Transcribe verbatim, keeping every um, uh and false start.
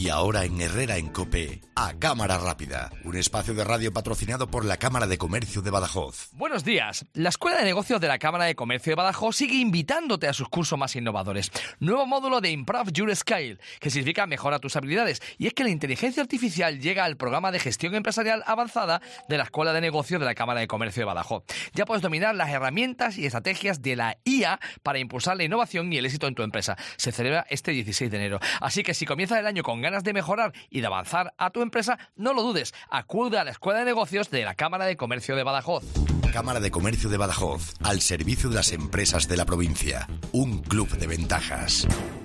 Y ahora en Herrera en COPE, A Cámara Rápida, un espacio de radio patrocinado por la Cámara de Comercio de Badajoz. Buenos días. La Escuela de Negocios de la Cámara de Comercio de Badajoz sigue invitándote a sus cursos más innovadores. Nuevo módulo de Improve Your Scale, que significa mejora tus habilidades. Y es que la inteligencia artificial llega al programa de gestión empresarial avanzada de la Escuela de Negocios de la Cámara de Comercio de Badajoz. Ya puedes dominar las herramientas y estrategias de la I A para impulsar la innovación y el éxito en tu empresa. Se celebra este dieciséis de enero. Así que si comienzas el año con ganas de mejorar y de avanzar a tu empresa, no lo dudes. Acude a la Escuela de Negocios de la Cámara de Comercio de Badajoz. Cámara de Comercio de Badajoz, al servicio de las empresas de la provincia. Un club de ventajas.